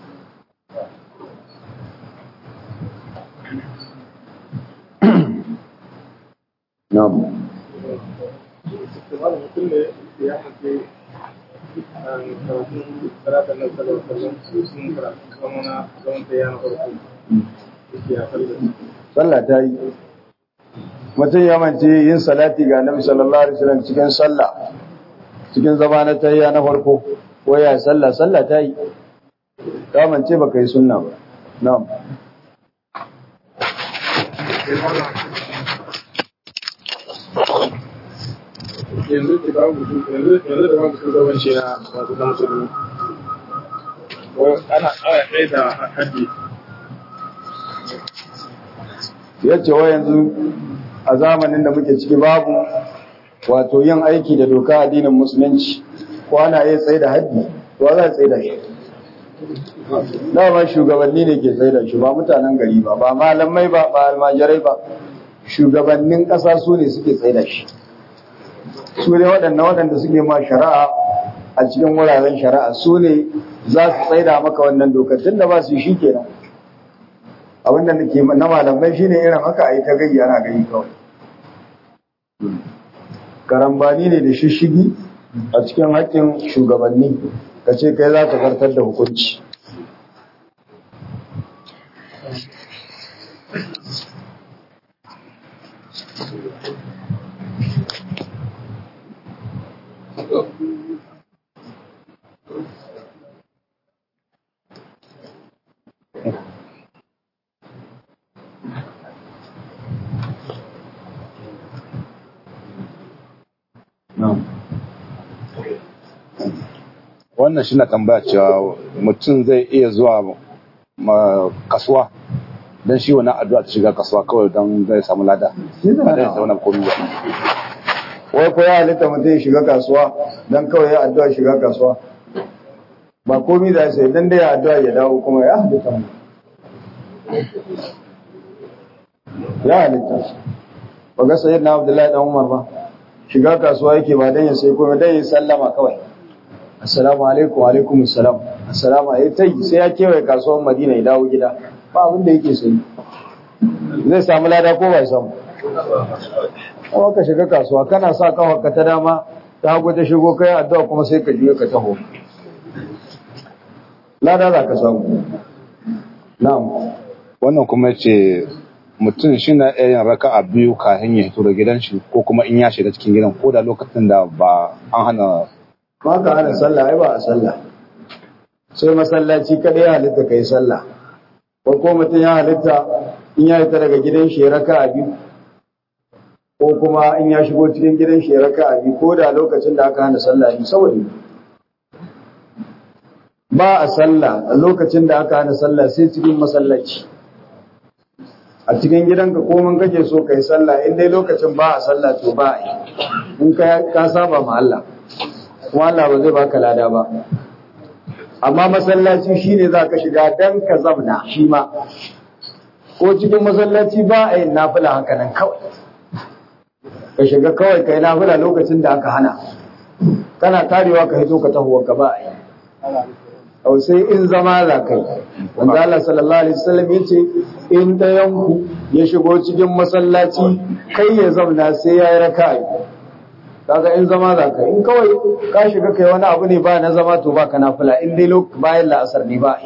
na'am sallah ta yi mutum ya mance yin salati ga Annabi sallallahu alaihi wasallam cikin sallah cikin zama na tayya na farko ko ya sallah sallah ta yi ka mance baka yi sunna ba na'am yanzu da babu yanzu yanzu da babu shugabanci na wato na musulmi ana ana kai da haddi yace wa yanzu a zamanin da muke ciki babu wato yin aiki da doka addinin musulunci ko ana iya tsaye da haddi to za a tsaye da shi dama shugabanni ne ke tsaye da shi ba mutanen gari ba ba malamai ba ba almajirai ba shugabannin ƙasa su ne suke tsaye da shi su ne waɗanda waɗanda suke ma shari'a a cikin wuraren shari'a su ne za su tsaye da maka wannan dokar tun da ba su yi shi kenan abin da nake na malamai shine irin haka a yi ta gayya ana gani kawai karambani ne da shishigi a cikin haƙƙin shugabanni ka ce kai za ka zartar da hukunci wannan shi na tambaya cewa mutum zai iya zuwa kasuwa don shi wani addu'a ta shiga kasuwa kawai don zai samu lada ba zai zauna komi ba wai ko ya halitta mutum ya shiga kasuwa don kawai ya addu'a shiga kasuwa ba komi da sai dan da ya addu'a ya dawo kuma ya halitta mu ya halitta ba ga sayyidina Abdullahi dan Umar ba shiga kasuwa yake ba dan ya sai komai dan ya sallama kawai assalamu alaikum wa alaikum assalam assalamu alaikum sai ya kewaye kasuwar Madina ya dawo gida ba abin da yake sai zai samu lada ko bai samu kuma ka shiga kasuwa kana sa kawai ka ta dama ta hagu ta shigo kai addu'a kuma sai ka juye ka taho lada za ka samu na'am wannan kuma yace mutum shi na yin raka'a biyu kafin ya fito da gidan shi ko kuma in ya shiga cikin gidan ko da lokacin da ba an hana ba ka hana sallah ai ba a sallah sai masallaci kada ya halitta kai sallah ko ko mutum ya halitta in ya fita daga gidan shi raka'a biyu ko kuma in ya shigo cikin gidan shi raka'a biyu ko da lokacin da aka hana sallah ne saboda ba a sallah a lokacin da aka hana sallah sai cikin masallaci a cikin gidanka komin kake so kai sallah in dai lokacin ba a sallah to ba a yi in ka ka saba ma Allah kuma Allah ba zai baka lada ba amma masallaci shine zaka shiga dan ka zamna shi ma ko cikin masallaci ba a yin nafila haka nan kawai ka shiga kawai kai nafila lokacin da aka hana kana tarewa ka hito ka taho ka ba a yi au sai in zama za kai wanda Allah sallallahu alaihi wasallam yace in dayanku ya shigo cikin masallaci kai ya zauna sai ya yi raka'a kaga in zama za kai in kawai ka shiga kai wani abu ne ba na zama to ba ka nafila in dai bayan la'asar ne ba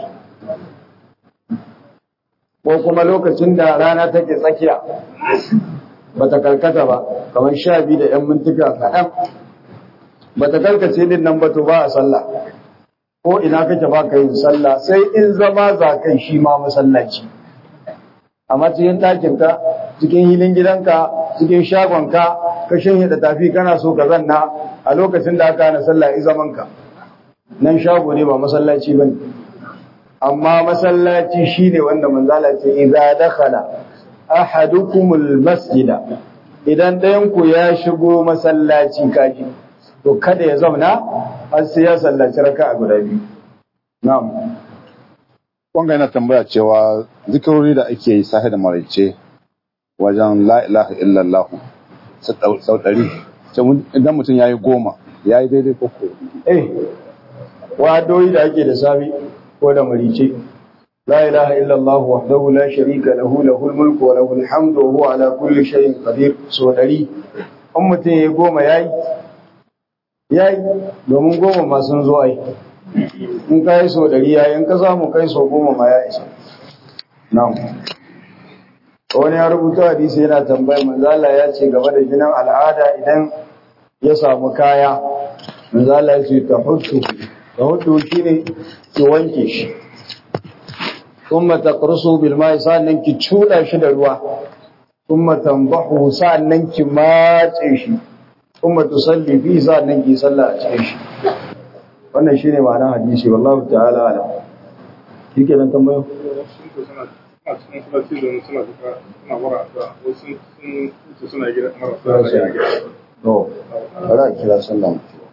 ko kuma lokacin da rana take tsakiya bata karkata ba kamar sha biyu da yan mintuka kaɗan bata karkace din nan ba to ba a sallah ko ina kake ba ka yin sallah sai in zama za kai shi ma masallaci amma cikin ɗakinka cikin hilin gidanka cikin shagonka ka shanye da tafi kana so ka zanna a lokacin da aka hana sallah i zamanka nan shago ne ba masallaci bane amma masallaci shine wanda manzala ce idza dakhala ahadukumul masjida idan ɗayan ku ya shigo masallaci kaji to kada ya zauna har sai ya sallaci raka'a guda biyu na'am wanga yana tambaya cewa zikirori da ake yi sahi da maraice wajen la ilaha illallah sau ɗari idan mutum ya yi goma ya yi daidai koko eh wadoyi da ake da safi ko da marice la ilaha illallah wahdahu la sharika lahu lahul mulku wa lahul hamdu wa huwa ala kulli shay'in qadir so ɗari in mutum ya yi goma yayi yayi domin goma ma sun zo ai in ka yi so ɗari yayi in ka samu kai so goma ma ya isa na'am wani ya rubuta hadisi yana tambayar manzo Allah ya ce game da jinin al'ada idan ya samu kaya manzo Allah ya ce tahuddu tahuddu shine ki wanke shi kuma taqrusu bil ma'i sannan ki cuda shi da ruwa kuma tambahu sannan ki matse shi kuma tusalli fi sannan ki salla a cikin shi wannan shine ma'anar hadisi wallahi ta'ala alam kike nan tambayo a cikin sulaci da suna duka suna wara da wasu sun suna gida marasa da ya gida. To, bari a kira sallah.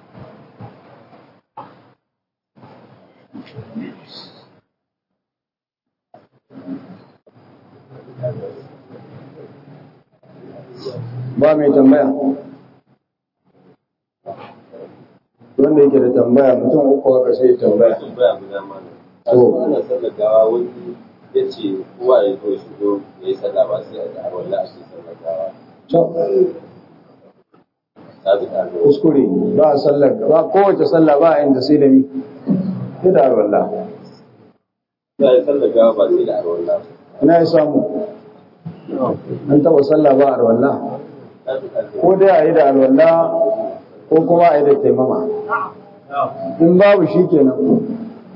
Ba mai tambaya? Wanda yake da tambaya mutum uku haka sai tambaya. To, ana sallagawa wani ya ce kowa ya zo shigo ya yi sallah ba sai a da arwallah a cikin sallagawa. Kuskure ba a sallar ba kowace sallah ba a inda sai da mi sai da arwallah. Ya yi sallagawa ba sai da arwallah. Ina ya samu an taɓa sallah ba arwallah ko dai a yi da arwallah ko kuma a yi da taimama. In babu shi kenan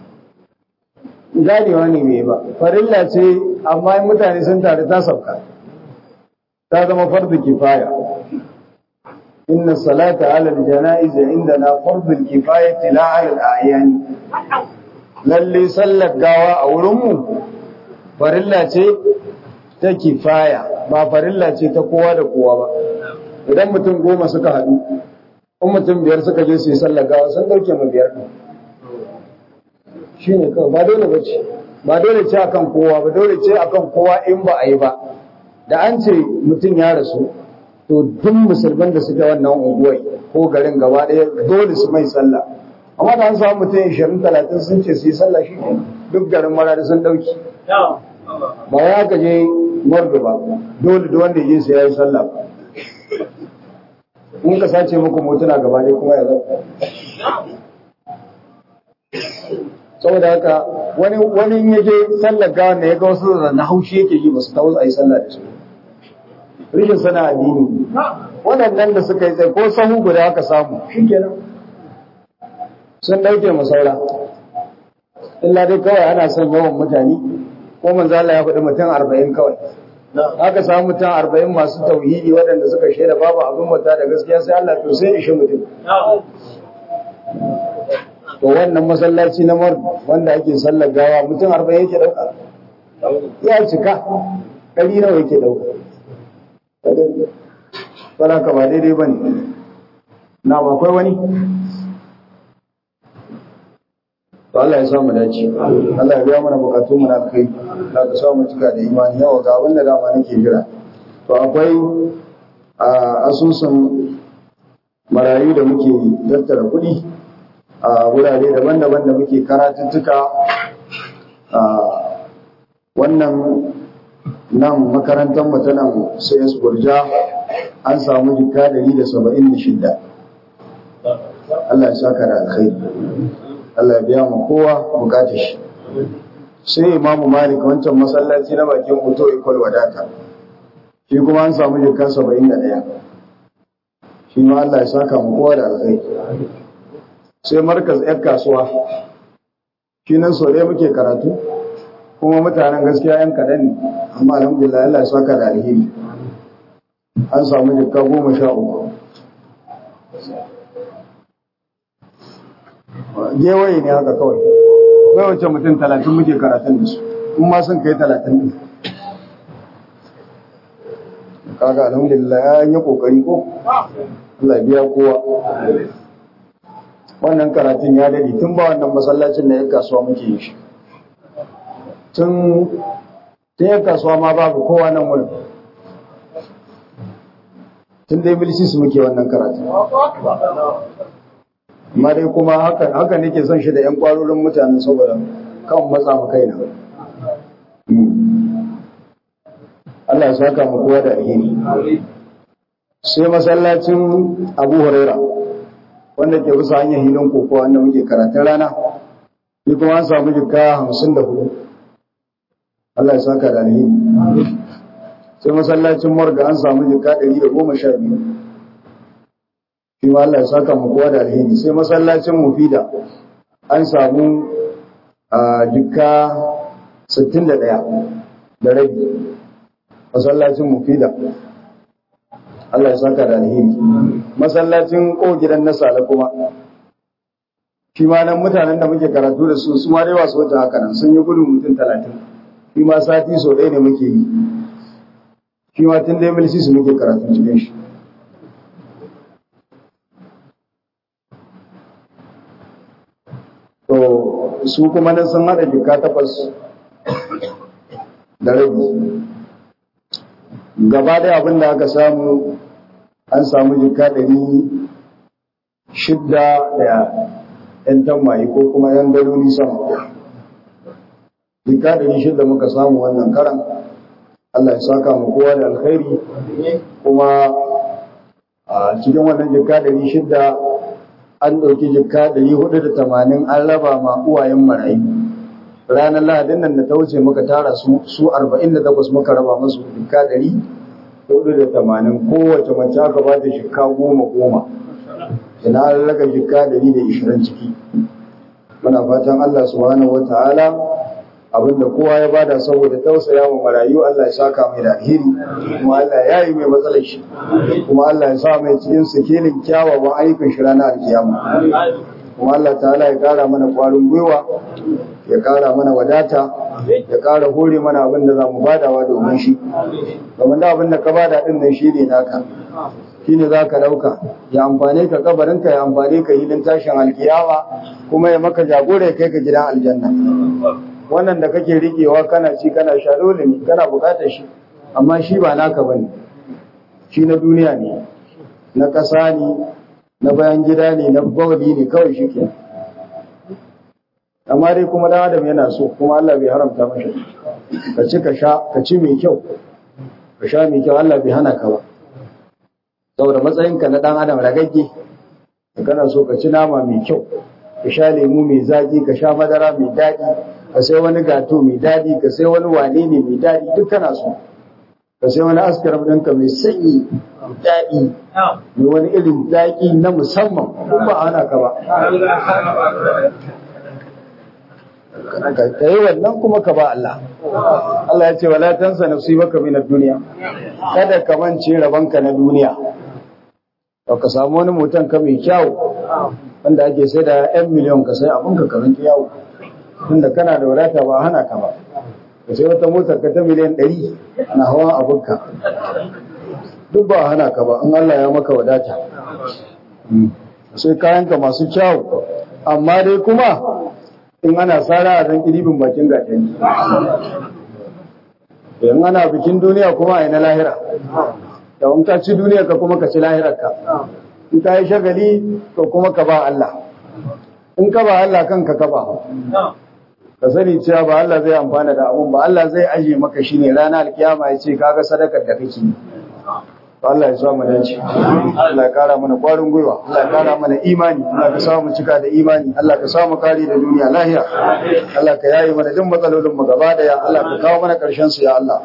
ganewa ne mai ba farilla ce amma mutane sun tare ta sauka ta zama fardu kifaya inna salata ala aljana'iz indana fardu kifayati la ala al-a'yan lalle sallar gawa a wurin mu farilla ce ta kifaya ba farilla ce ta kowa da kowa ba idan mutum goma suka haɗu in mutum biyar suka je su yi sallar gawa sun dauke mu biyar shi ne kawai ba dole ba ce ba dole ce akan kowa ba dole ce akan kowa in ba a yi ba da an ce mutum ya rasu to duk musulman da suke wannan unguwai ko garin gaba ɗaya dole su mai sallah amma da an samu mutum ishirin talatin sun ce su yi sallah shi ne duk garin marari sun ɗauki ba ya ka je mardu ba dole da wanda ya je su ya yi sallah in ka sace muku motuna gaba ɗaya kuma ya zau saboda haka wani wani ya je sallar gawa ne ya ga wasu na haushi yake yi basu tawo a yi sallah da su rishin sana addini waɗannan da suka yi tsaye ko sahu guda aka samu shikenan sun dauke mu saura illa dai kawai ana son yawan mutane ko manzo Allah ya faɗi mutum arba'in kawai aka samu mutum arba'in masu tauhidi waɗanda suka shaida babu abin mata da gaskiya sai Allah to sai ishe mutum to wannan masallaci na mar wanda ake sallar gawa mutum arba'in yake dauka ya cika ɗari nawa yake ɗauka ba ka ba daidai ba ne na akwai wani to Allah ya samu dace Allah ya biya mana bukatu mu na kai da ka samu cika da imani yawa ga wanda dama nake jira to akwai asusun marayu da muke tattara kuɗi a wurare daban-daban da muke karatuttuka a wannan nan makarantar mu ta nan C S Burja an samu jika ɗari da saba'in da shida. Allah ya saka da alkhairi Allah ya biya mu kowa bukatar shi sai Imamu Malik wancan masallaci na bakin Hoto Ikol Wadata shi kuma an samu jika saba'in da ɗaya. shi ma Allah ya saka mu kowa da alkhairi sai markaz ƴan kasuwa shi nan so dai muke karatu kuma mutanen gaskiya ƴan kaɗan ne amma alhamdulillah Allah ya saka da alheri an samu jikka goma sha uku gewaye ne haka kawai bai wace mutum talatin muke karatun da su in ma sun kai talatin ne kaga alhamdulillah ya yi kokari ko Allah biya kowa wannan karatun ya dade tun ba wannan masallacin na yan kasuwa muke yi shi tun tun yan kasuwa ma babu kowa nan wurin tun dai bilsis muke wannan karatun amma dai kuma haka haka nake son shi da yan kwarorin mutanen saboda kan matsa mu kaina Allah ya saka mu kowa da alheri sai masallacin Abu Huraira wanda ke bisa hanyar hilin koko wanda muke karatun rana ni kuma an samu jikka hamsin da hudu Allah ya saka da alheri sai masallacin Morga an samu jikka ɗari da goma sha biyu shi ma Allah ya saka mu kowa da alheri sai masallacin Mufida an samu jikka sittin da ɗaya da rabi masallacin Mufida Allah ya saka da alheri masallacin ko gidan na Sale kuma shi ma nan mutanen da muke karatu da su su ma dai ba su wata haka nan sun yi gudu mutum talatin shi ma sati so ɗaya ne muke yi shi ma tun dai milisi su muke karatu cikin shi to su kuma nan sun haɗa jika takwas da rabi gaba da abin da aka samu an samu jika ɗari shidda da ‘yan tammayi ko kuma ‘yan daloli sama jika ɗari shidda muka samu wannan karan Allah ya saka mu kowa da alkhairi kuma a cikin wannan jika ɗari shidda an ɗauki jika ɗari hudu da tamanin an raba ma uwayen marayu ranar lahadin nan da ta wuce muka tara su su arba'in da takwas muka raba masu jika ɗari hudu da tamanin kowace mace aka ba ta jika goma goma ina an raga jika ɗari da ishirin ciki muna fatan Allah subhanahu wa ta'ala abinda kowa ya bada saboda tausaya wa marayu Allah ya saka mai da alheri kuma Allah ya yi mai matsalar shi kuma Allah ya sa mai cikin sikelin kyawawan ayyukan shi ranar alkiyama kuma Allah ta'ala ya kara mana kwarin gwiwa ya kara mana wadata ya kara hore mana abin da za mu badawa domin shi domin da abin da ka bada din nan shi ne naka shi ne za ka ɗauka ya amfane ka kabarinka ya amfane ka hilin tashin alkiyama kuma ya maka jagora ya kai ka gidan aljanna wannan da kake riƙewa kana ci kana sha dole ne kana buƙatar shi amma shi ba naka bane shi na duniya ne na ƙasa ne na bayan gida ne na bawali ne kawai shi ke amma dai kuma dan adam yana so kuma Allah bai haramta masa ka ci ka sha ka ci mai kyau ka sha mai kyau Allah bai hana ka ba saboda matsayinka na dan adam ragagge ka kana so ka ci nama mai kyau ka sha lemu mai zaki ka sha madara mai daɗi ka sai wani gato mai daɗi ka sai wani wane ne mai daɗi duk kana so ka sai wani askaram ɗinka mai sanyi daɗi mai wani irin daƙi na musamman kuma ba ana ka ba ka yi wannan kuma ka ba Allah Allah ya ce wala tansa nasibaka min ad-dunya kada ka mance rabanka na duniya to ka samu wani motan ka mai kyau wanda ake sai da yan miliyon ka sai abun ka karan yawo tunda kana da wadata ba hana ka ba ka sai wata motar ka ta miliyan ɗari na hawan abinka duk ba hana ka ba in Allah ya maka wadata sai kayanka masu kyau amma dai kuma in ana tsara a zan kiribin bakin gatani in ana bikin duniya kuma a yi na lahira da in ka ci duniya ka kuma ka ci lahirarka in ka yi shagali to kuma ka ba Allah in ka ba Allah kanka ka ba ka sani cewa ba Allah zai amfana da abun ba Allah zai aje maka shi ne ranar alkiyama ya ce kaga sadakar da kake Allah ya sa mu dace Allah ya kara mana kwarin gwiwa Allah ya kara mana imani Allah ka sa mu cika da imani Allah ka sa mu kare da duniya lahiya Allah ka yayi mana duk matsalolin mu gaba daya Allah ka kawo mana karshen su ya Allah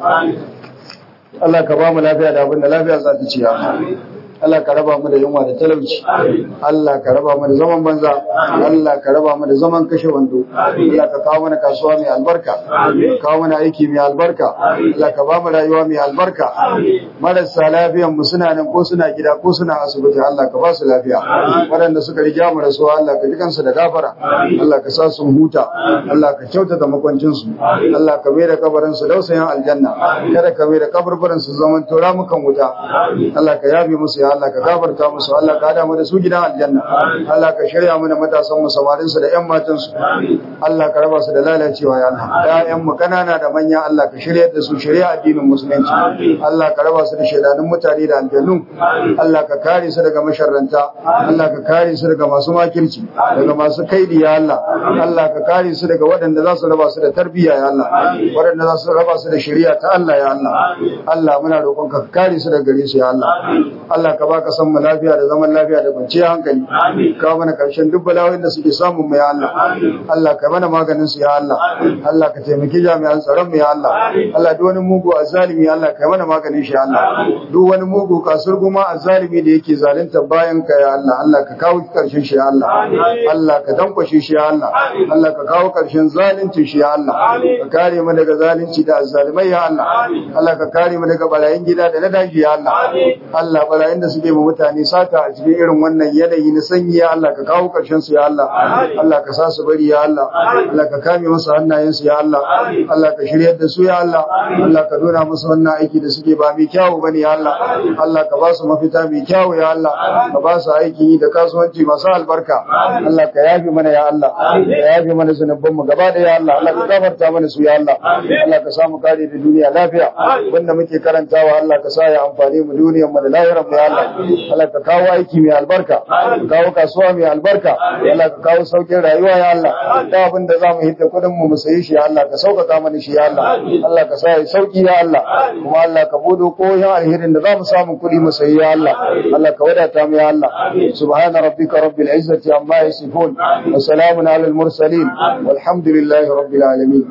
Allah ka ba mu lafiya da abin da lafiya za ta ci ya Allah ka raba mu da yunwa da talauci Allah ka raba mu da zaman banza Allah ka raba mu da zaman kashe wando Allah ka kawo mana kasuwa mai albarka kawo mana aiki mai albarka Allah ka ba mu rayuwa mai albarka marasa lafiyan mu suna nan ko suna gida ko suna asibiti Allah ka ba su lafiya waɗanda suka riga mu rasuwa Allah ka ji kansu da gafara Allah ka sa su huta Allah ka kyautata makwancin su Allah ka mai da kabarin su dausayin aljanna kada ka mai da kaburburan su zaman tora mukan wuta Allah ka yabe musu ya Allah ka gafarta musu Allah ka hada mu da su gidan aljanna Allah ka shirya mana matasan mu samarin su da ƴan matan su Allah ka raba su da lalacewa ya Allah ƴaƴan mu kanana da manya Allah ka shiryar da su shari'a addinin musulunci Allah ka raba su da shedanin mutane da aljannu Allah ka kare su daga masharranta Allah ka kare su daga masu makirci daga masu kaidi ya Allah Allah ka kare su daga waɗanda za su raba su da tarbiyya ya Allah waɗanda za su raba su da shari'a ta Allah ya Allah Allah muna roƙon ka kare su daga gare su ya Allah Allah ka baka san mu lafiya da zaman lafiya da kwanciyar hankali ka mana karshen duk bala'o'in da suke samun mu ya Allah Allah ka mana maganin su ya Allah Allah ka taimaki jami'an tsaron mu ya Allah Allah duk wani mugu azzalimi Allah ka mana maganin shi ya Allah duk wani mugu kasurguma azzalimi da yake zalunta bayan ka ya Allah Allah ka kawo karshen shi ya Allah Allah ka dankwashe shi ya Allah Allah ka kawo karshen zalunci shi ya Allah ka kare mu daga zalunci da azzalimai ya Allah Allah ka kare mu daga barayin gida da na daji ya Allah Allah barayin da suke mu mutane sata a cikin irin wannan yanayi na sanyi ya Allah ka kawo karshen su ya Allah Allah ka sa su bari ya Allah Allah ka kame musu hannayen su ya Allah Allah ka shiryar da su ya Allah Allah ka nuna musu wannan aiki da suke ba mai kyawu bane ya Allah Allah ka ba su mafita mai kyawu ya Allah ka ba su aikin yi da kasuwanci masu albarka Allah ka yafi mana ya Allah ka yafi mana zunuban mu gaba da ya Allah Allah ka gafarta mana su ya Allah Allah ka samu kare da duniya lafiya wanda muke karantawa Allah ka sa ya amfani mu duniyar mu da lahirar mu ya Allah Allah ka kawo aiki mai albarka ka kawo kasuwa mai albarka Allah ka kawo saukin rayuwa ya Allah da abin da zamu hidda kudin mu mu sayi shi ya Allah ka sauƙaƙa mana shi ya Allah Allah ka sa ya sauki ya Allah kuma Allah ka budo koyon alherin da zamu samu kudi mu sayi ya Allah Allah ka wadata mu ya Allah subhana rabbika rabbil izzati amma yasifun wa salamun alal mursalin walhamdulillahi rabbil alamin